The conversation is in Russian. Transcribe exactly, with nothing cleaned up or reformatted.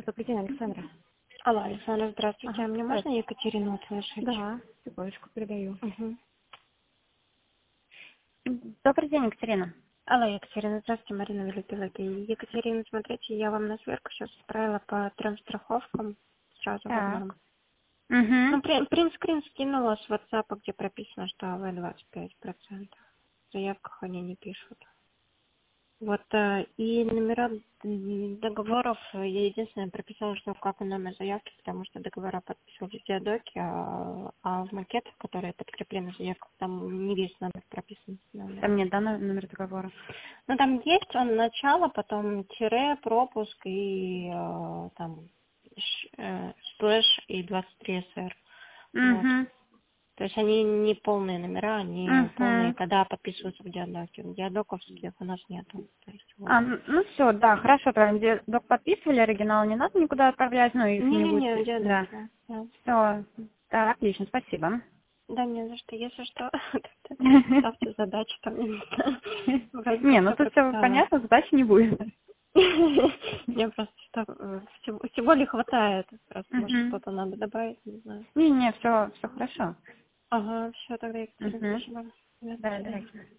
Добрый день, Александра. Алло, Александра, здравствуйте. Ага, Мне можно здравствуйте. Екатерину услышать? Да, секундочку, передаю. Угу. Добрый день, Екатерина. Алло, Екатерина, здравствуйте, Марина Великолепия. Екатерина, смотрите, я вам на сверку сейчас отправила по трем страховкам сразу в одном. Так. Угу. Ну, принтскрин скинула с WhatsApp, где прописано, что АВ двадцать пять процентов. В заявках они не пишут. Вот, э, и номера м, договоров, э, я единственное прописала, что как номер заявки, потому что договора подписывались в диадоке, а, а в макетах, которые подкреплены в заявках, там не весь номер прописан. Номер. Там нет, да, но- номер договора? Ну, там есть он начало, потом тире, пропуск и э, там ш- э, слэш и двадцать три эс эр. Вот. Угу. То есть они не полные номера, они полные, Угу. когда подписываются в диадоке. Диадоковских у нас нету. То есть, вот. А, м, ну все, да, хорошо, прям где док подписывали, оригинал не надо никуда отправлять, ну, если не будет, Не-не-не, да. диадоки. Да. Все, да, отлично, спасибо. Да, не за что. Если что, ставьте задачу там. Вроде Не, как ну все тут все прописала. понятно, задачи не будет. Мне просто что, э, всего, всего ли хватает. Просто, может, Угу. что-то надо добавить, не знаю. Не, не, все, все хорошо. Ага, все, тогда, Екатерина, Угу. спасибо. До Да, свидания. давайте.